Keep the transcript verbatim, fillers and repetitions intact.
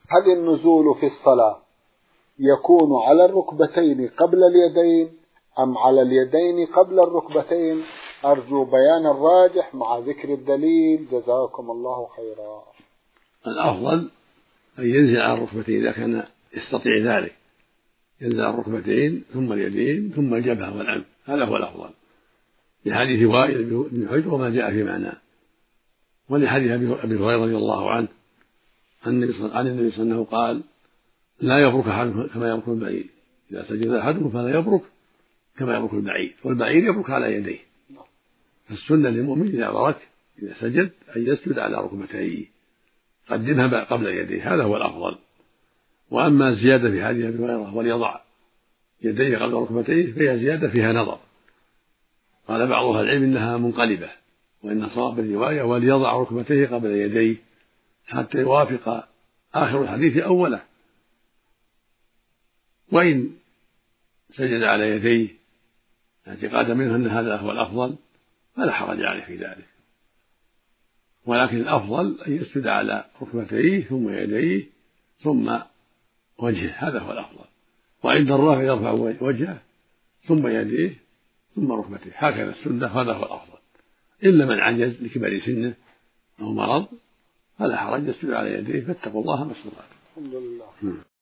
هل النزول في الصلاة يكون على الركبتين قبل اليدين أم على اليدين قبل الركبتين؟ أرجو بيان الراجح مع ذكر الدليل، جزاكم الله خيرا. الأفضل أن ينزل على الركبتين إذا كان يستطيع ذلك، ينزل على الركبتين ثم اليدين ثم الجبهة والأنف، هذا هو الأفضل، لحديث وائل بن حجر وما جاء في معناه، ولحديث أبي هريرة رضي الله عنه عن النبي صلى الله عليه وسلم قال: لا يبرك أحدكم كما يبرك البعير، إذا سجد أحدكم فلا يبرك كما يبرك البعير، والبعير يبرك على يديه. فالسنة للمؤمن إذا برك إذا سجد أن يسجد على ركبتيه قدمها قبل يديه، هذا هو الأفضل. وأما الزيادة في حديث أبي هريرة وليضع يديه قبل ركبتيه فهي زيادة فيها نظر، قال بعض أهل العلم إنها منقلبة، وإن صواب الرواية وليضع ركبتيه قبل يديه حتى يوافق آخر الحديث أوله، وإن سجد على يديه اعتقادا منه أن هذا هو الأفضل فلا حرج عليه في ذلك، ولكن الأفضل أن يسجد على ركبتيه ثم يديه ثم وجهه، هذا هو الأفضل. وعند الرافع يرفع وجهه ثم يديه ثم ركبتيه، هكذا السنة، هذا هو الأفضل. إلا من عجز لكبر سنه أو مرض فلا حرج يسجد على يديه، فاتقوا الله ما استطعتم. الحمد لله.